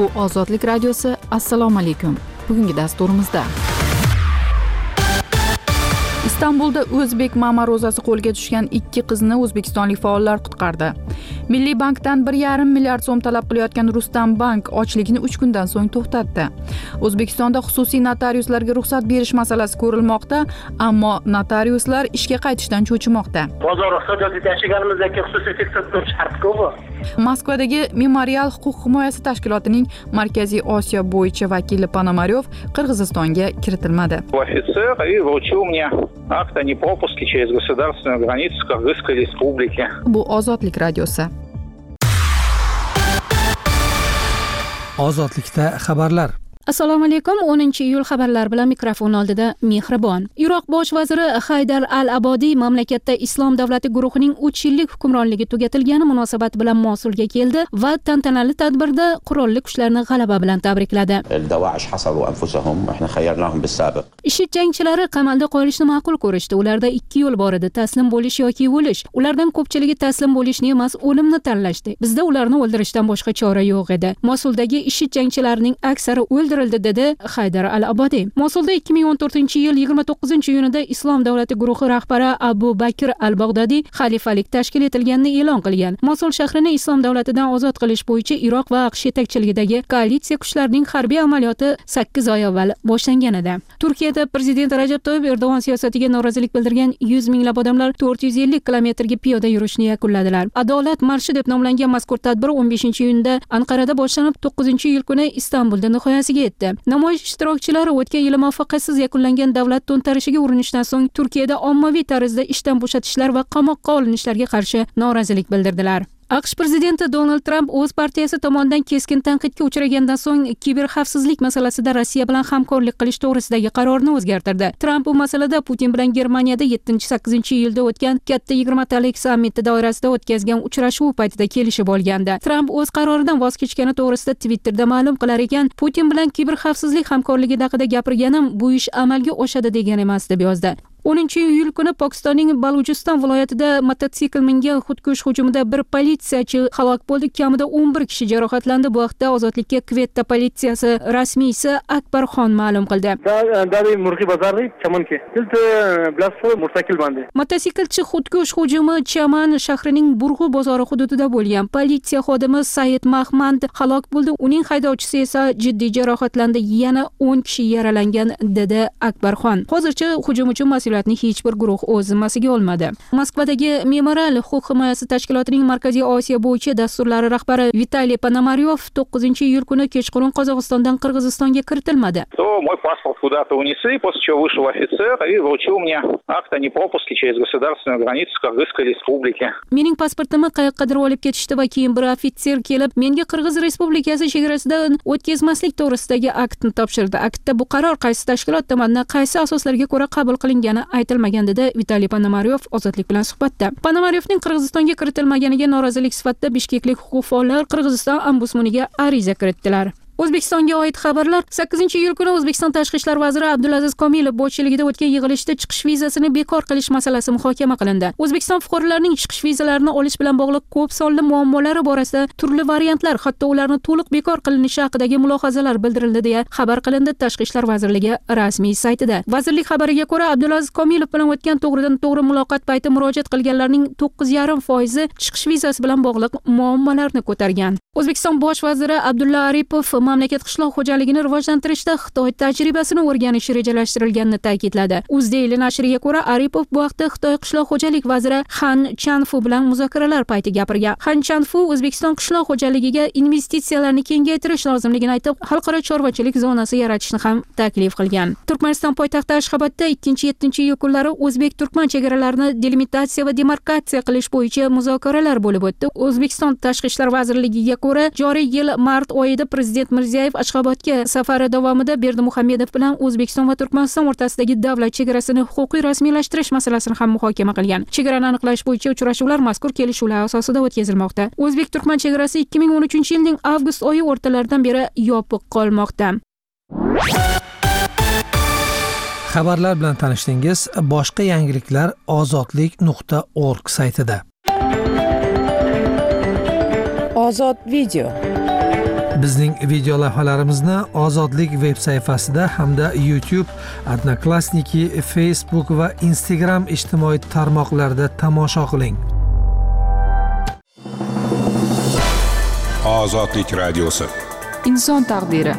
Bu Ozodlik radiosi. Assalomu alaykum. Bugungi dasturimizda Istanbulda o'zbek mama ro'zasi qo'lga tushgan 2 qizni o'zbekistonlik faollar qutqardi. Milliy bankdan 1,5 milliard so'm talab qilayotgan Rustam bank ochlikni 3 kundan so'ng to'xtatdi. O'zbekistonda xususiy notariuslarga ruxsat berish masalasi ko'rilmoqda, ammo notariuslar ishga qaytishdan cho'chimoqda. Bozor ruxsat yoki tashiganimizdagi xususiy fiksasiya shart-ku bu. Moskvadagi Memorial huquq himoyasi tashkilotining Markaziy Osiyo bo'yicha vakili Ponomaryov Qirg'izistonga kiritilmadi. Офицер и вручил мне акт о непропуске через государственную границу Кыргызской республики. Bu Ozodlik radiosi. Ozodlikda xabarlar. Assalomu alaykum. 10-iyul xabarlar bilan mikrofon oldida Mehribon. Iroq bosh vaziri Haydar al-Abodiy mamlakatda Islom davlati guruhining 3 yillik hukmronligi tugatilgani munosabati bilan Mosulga keldi va tantanali tadbirda qurolli kuchlarni g'alaba bilan tabrikladi. IShID jangchilari qamalda qolishni ma'qul ko'rishdi. Ularda 2 yo'l bor edi: taslim bo'lish yoki o'lish. Ulardan ko'pchiligi taslim bo'lishni emas, o'limni tanlashdi. Bizda ularni o'ldirishdan boshqa chora yo'q edi. Mosuldagi IShID jangchilarining aksari o'ldirildi, dedi Haydar al-Abodiy. Mosulda 2014-yil 29-iyunida Islom davlati guruhi rahbari Abu Bakr al-Bag'dodiy xalifalik tashkil etilganini e'lon qilgan. Mosul shahrini Islom davlatidan ozod qilish bo'yicha Iroq va AQSh yetakchiligidagi koalitsiya kuchlarining harbiy amaliyoti 8 oy avval boshlangan edi. Turkiyada prezident Rajab Toyyib Erdo'g'on siyosatiga norozilik bildirgan 100 minglab odamlar 450 kilometrga piyoda yurishni yakunladilar. Adolat marshi deb nomlangan mazkur tadbir 15-iyunda Anqarada boshlanib, 9-iyul kuni Istanbulda nihoyasiga yetdi. Namoyish ishtirokchilari o'tgan yili muvaffaqiyatsiz yakunlangan davlat to'ntarishiga urinishdan so'ng Turkiyada ommaviy tarzda ishdan bo'shatishlar va qamoqqa olinishlarga qarshi norozilik bildirdilar. AQSh prezidenti Donald Trump o'z partiyasi tomonidan keskin tanqidga uchragandan so'ng kiberxavfsizlik masalasida Rossiya bilan hamkorlik qilish to'g'risidagi qarorni o'zgartirdi. Trump bu masalada Putin bilan Germaniyada 7-8-yilda o'tgan katta 20talik sammiti doirasida o'tkazgan uchrashuv paytida kelishib olgandi. Trump o'z qaroridan voz kechgani to'g'risida Twitterda ma'lum qilar ekan, Putin bilan kiberxavfsizlik hamkorligi haqida gapirganim bu ish amalga oshadi degan emas, deb yozdi. 10-iyul kuni Pokistonning Balujiston viloyatida mototsikl mingan xudkush hujumida bir politsiyachi halok bo'ldi, kamida 11 kishi jarohatlandi. Bu haqda Ozodlikka Kvetta politsiyasi rasmiysi Akbar Xon ma'lum qildi. Mototsiklchi xudkush hujumi Chaman shahrining Burg'u bozori hududida bo'lgan. Politsiya xodimi Said Mahmand halok bo'ldi, uning haydovchisi esa jiddiy jarohatlandi. Yana 10 kishi yaralangan, dedi Akbar Xon. Hozircha hujum uchun hech bir guruh o'z zimmasiga olmadi. Moskvadagi Memorial huquq himoyasi tashkilotining Markaziy Osiyo bo'yicha dasturlari rahbari Vitaliy Ponomaryov 9-iyul kuni kechqurun Qozog'istondan Qirg'izistonga kiritilmadi. Мой паспорт куда-то унесли, после чего вышел офицер и вручил мне акт о непропуске через государственную границу Кыргызской республики. Mening pasportimni qayoqqadir olib ketishdi va keyin bir ofitser kelib, menga Qirg'iz respublikasi chegarasidan o'tkazmaslik to'g'risidagi aktni topshirdi. Aktda bu qaror qaysi tashkilot tomonidan qaysi asoslarga ko'ra qabul qilingan aytilmagan, dedi Vitaliy Ponomaryov Ozodlik bilan suhbatda. Ponomaryovning Qirg'izistonga kiritilmaganiga norozilik sifatida bishkeklik huquq faollari Qirg'iziston ombudsmaniga ariza kiritdilar. O'zbekistonga oid xabarlar. 8-iyul kuni O'zbekiston Tashqi ishlar vaziri Abdulaziz Komilov boshchiligida o'tgan yig'ilishda chiqish vizasini bekor qilish masalasi muhokama qilindi. O'zbekiston fuqarolarining chiqish vizalarini olish bilan bog'liq ko'p sonli muammolari borasida turli variantlar, hatto ularni to'liq bekor qilinishi haqidagi mulohazalar bildirildi, deya xabar qilindi Tashqi ishlar vazirligi rasmiy saytida. Vazirlik xabariga ko'ra, Abdulaziz Komilov bilan o'tgan to'g'ridan-to'g'ri muloqot payti murojaat qilganlarning 9,5% chiqish vizasi bilan bog'liq muammolarni ko'targan. O'zbekiston bosh vaziri Abdulla Aripov mamlakat qishloq xo'jaligini rivojlantirishda Xitoy tajribasini o'rganish rejalashtirilganini ta'kidladi. Uzdaily nashriga ko'ra, Aripov bu vaqtda Xitoy qishloq xo'jalik vaziri Han Chanfu bilan muzokaralar payti gapirgan. Han Chanfu O'zbekiston qishloq xo'jaligiga investitsiyalarni kengaytirish lozimligini aytib, xalqaro chorvachilik zonasi yaratishni ham taklif qilgan. Turkmaniston poytaxti Ashxobodda 2-7 kunlari o'zbek-turkman chegaralarini delimitatsiya va demarkatsiya qilish bo'yicha muzokaralar bo'lib o'tdi. O'zbekiston Tashqi ishlar vazirligiga ko'ra, joriy yil mart oyida prezident Mirziyoyev Ashxobodga safari davomida Berdimuhamedov bilan O'zbekiston va Turkmaniston o'rtasidagi davlat chegarasini huquqiy rasmiylashtirish masalasini ham muhokama qilgan. Chegarani aniqlash bo'yicha uchrashuvlar mazkur kelishuvlar asosida o'tkazilmoqda. O'zbek-turkman chegarasi 2013-yilning avgust oyi o'rtalaridan beri yopiq qolmoqda. Xabarlar bilan tanishdingiz. Boshqa yangiliklar ozodlik.org saytida. Ozod video. Bizning video lavhalarimizni Ozodlik veb sayfasida hamda YouTube, Odnoklassniki, Facebook va Instagram ijtimoiy tarmoqlarida tomosha qiling. Ozodlik radiosi. Inson taqdiri.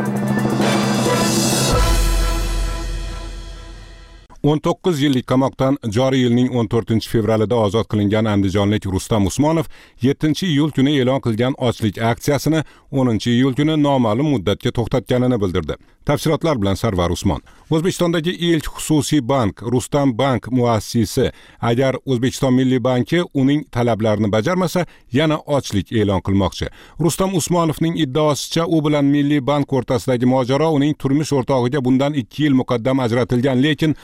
19 yillik qamoqdan joriy yilning 14 fevralida ozod qilingan andijonlik Rustam Usmonov 7 iyul kuni e'lon qilgan ochlik aksiyasini 10 iyul kuni noma'lum muddatga to'xtatganini bildirdi. Tafsilotlar bilan Sarvar Usmon. O'zbekistondagi ilk xususiy bank Rustam Bank muassisi agar O'zbekiston Milliy banki uning talablarini bajarmasa, yana ochlik e'lon qilmoqchi. Rustam Usmonovning iddaosicha, u bilan Milliy bank o'rtasidagi mojaro uning turmush o'rtog'iga bundan 2 yil muqaddam ajratilgan, lekin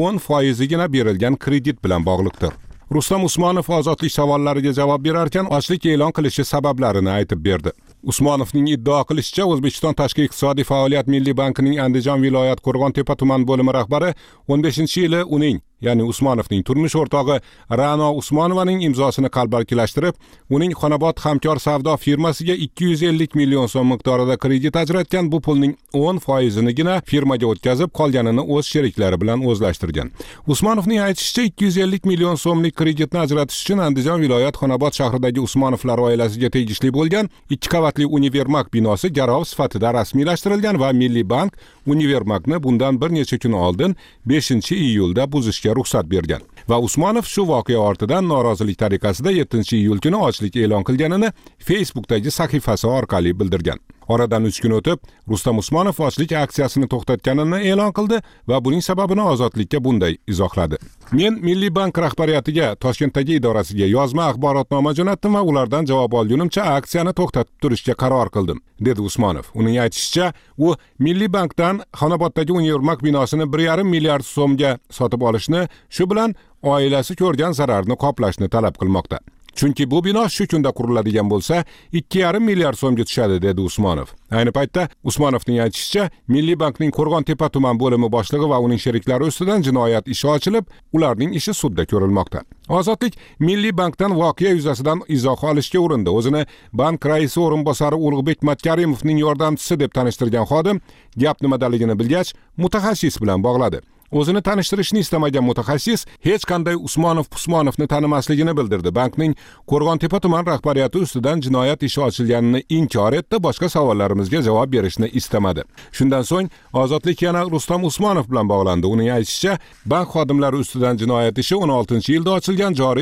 10% berilgan kredit bilan bog'liqdir. Rustam Usmonov ozodlik savollariga javob berar ekan, ochlik e'lon qilishi sabablarini aytib berdi. Usmonovning iddao qilishicha, O'zbekiston Tashqi iqtisodiy faoliyat Milliy bankining Andijon viloyat Qo'rg'on-Tepa tuman bo'limi rahbari 15-yili uning, ya'ni Usmonovning turmush o'rtog'i Ra'no Usmonovaning imzosini qalbakilashtirib, uning Xonobod hamkor savdo firmasiga 250 million so'm miqdorida kredit ajratgan. Bu pulning 10%nigina firmaga o'tkazib, qolganini o'z sheriklari bilan o'zlashtirgan. Usmonovning aytishicha, 250 million so'mlik kreditni ajratish uchun Andijon viloyat Xonobod shahridagi Usmonovlar oilasiga tegishli bo'lgan 2 qavatli univermak binosi garov sifatida rasmiylashtirilgan va Milliy bank univermakni bundan bir necha kun oldin 5-iyulda buzishga ruxsat bergan. Va Usmonov shu voqea ortidan norozilik tariqasida 7-iyul kuni ochlik e'lon qilganini Facebookdagi sahifasi orqali bildirgan. Oradan 3 kun o'tib, Rustam Usmonov ochlik aksiyasini to'xtatganini e'lon qildi va buning sababini Ozodlikka bunday izohladi. Men Milliy bank rahbariyatiga, Toshkentdagi idorasiga yozma axborotnoma jo'natdim va ulardan javob olgunimcha aksiyani to'xtatib turishga qaror qildim, dedi Usmonov. Uning aytishicha, u Milliy bankdan Xonoboddagi univermak binosini 1,5 milliard so'mga sotib olishni, shu bilan oilasi ko'rgan zararni qoplashni talab qilmoqda. Chunki bu bino shu kunda quriladigan bo'lsa, 2,5 milliard so'mga tushadi, dedi Usmonov. Ayni paytda Usmonovning aytishicha, Milliy bankning Qo'rg'on-Tepa tuman bo'limi boshlig'i va uning sheriklari ustidan jinoyat ishi ochilib, ularning ishi sudda ko'rilmoqda. Ozodlik Milliy bankdan voqea yuzasidan izoh olishga urindi. O'zini bank raisi o'rinbosari Ulug'bek Matkarimovning yordamchisi deb tanishtirgan xodim gap nimadaligini bilgach, mutaxassis bilan bog'ladi. O'zini tanishtirishni istamagan mutaxassis hech qanday Usmonovni tanimasligini bildirdi. Bankning Qo'rg'on-Tepa tuman rahbariyati ustidan jinoyat ishi ochilganini inkor etdi, boshqa savollarimizga javob berishni istamadi. Shundan so'ng Ozodlik yana Rustam Usmonov bilan bog'landi. Uning aytishicha, bank xodimlari ustidan jinoyat ishi 16-yilda ochilgan, joriy